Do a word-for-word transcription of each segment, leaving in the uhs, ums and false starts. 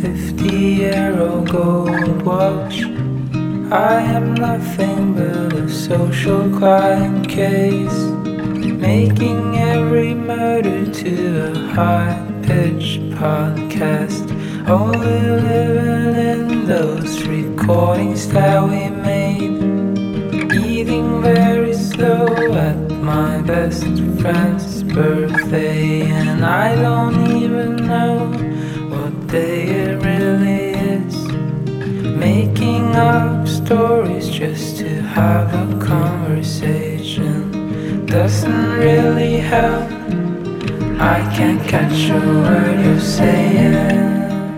fifty-year-old gold watch. I am nothing but a social client case, making every murder to a high-pitched podcast. Only living in those recordings that we made, eating very slow at my best friend's birthday, and I don't even know what day it really is. Making up stories just to have a conversation doesn't really help. I can't catch a word you're saying.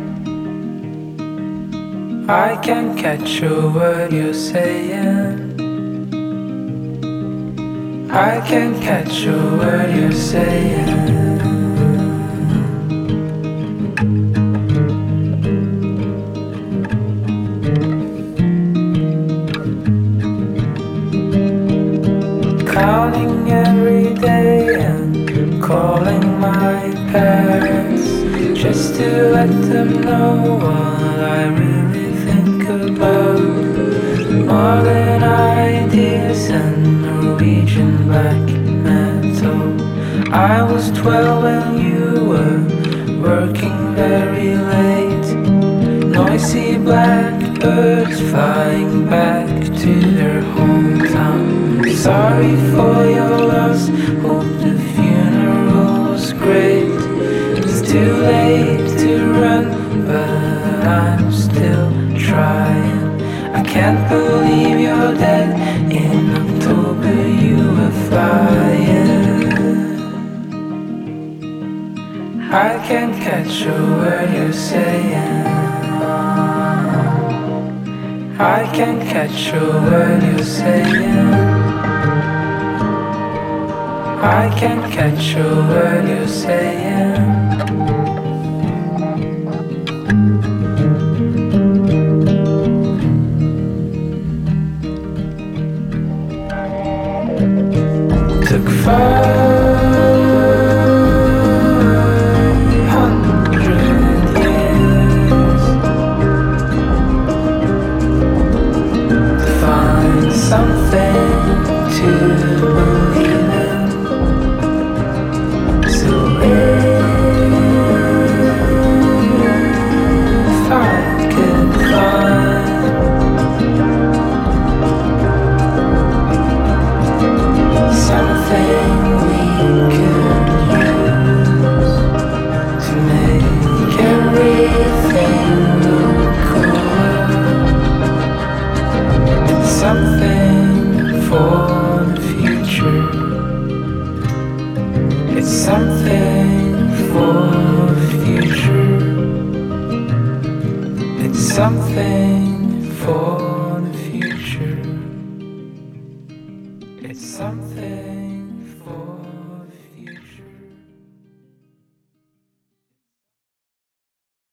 I can't catch a word you're saying. I can't catch a word you're saying. Counting every day and calling my parents just to let them know what I really think about modern ideas and Norwegian black metal. I was twelve and you were working very late. Noisy blackbirds flying back to their hometown. Sorry for your loss, hope the funeral was great. It's too late to run, but I'm still trying. I can't believe you're dead. In October you were flying. I can't catch a word you're saying. I can't catch a word you're saying. I can't catch a word you're saying. Took five hundred years to find something to believe in. So if I could find something we could use to make everything look cooler, it's something for the future. It's something for the future. It's something for